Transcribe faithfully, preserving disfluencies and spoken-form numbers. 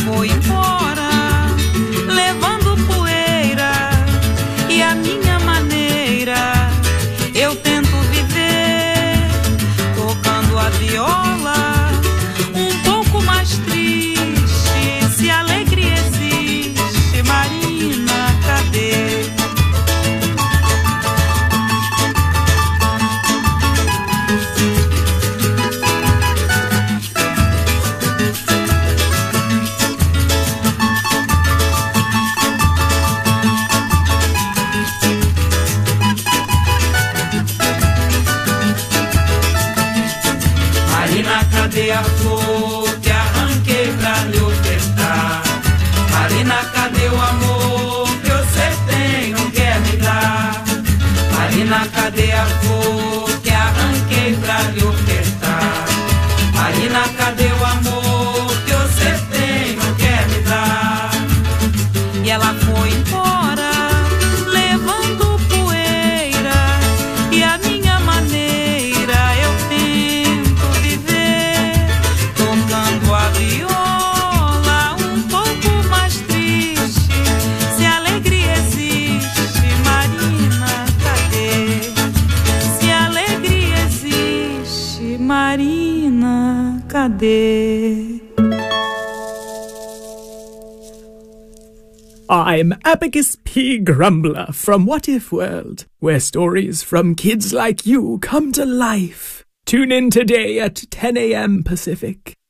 foi embora, levando poeira, e a minha maneira eu tento viver, tocando a viola, um pouco mais triste. Se a alegria existe, Marina, cadê? Cadê a flor que arranquei pra lhe ofertar? Marina, cadê o amor que você tem, não quer me dar? Marina, cadê a flor que arranquei pra lhe ofertar? Marina, cadê o amor que você tem, não quer me dar? E ela foi embora, levando poeira, e a minha maneira eu tento viver, tocando a viola, um pouco mais triste. Se a alegria existe, Marina, cadê? Se a alegria existe, Marina, cadê? I'm Abacus P. Grumbler from What If World, where stories from kids like you come to life. Tune in today at ten a.m. Pacific.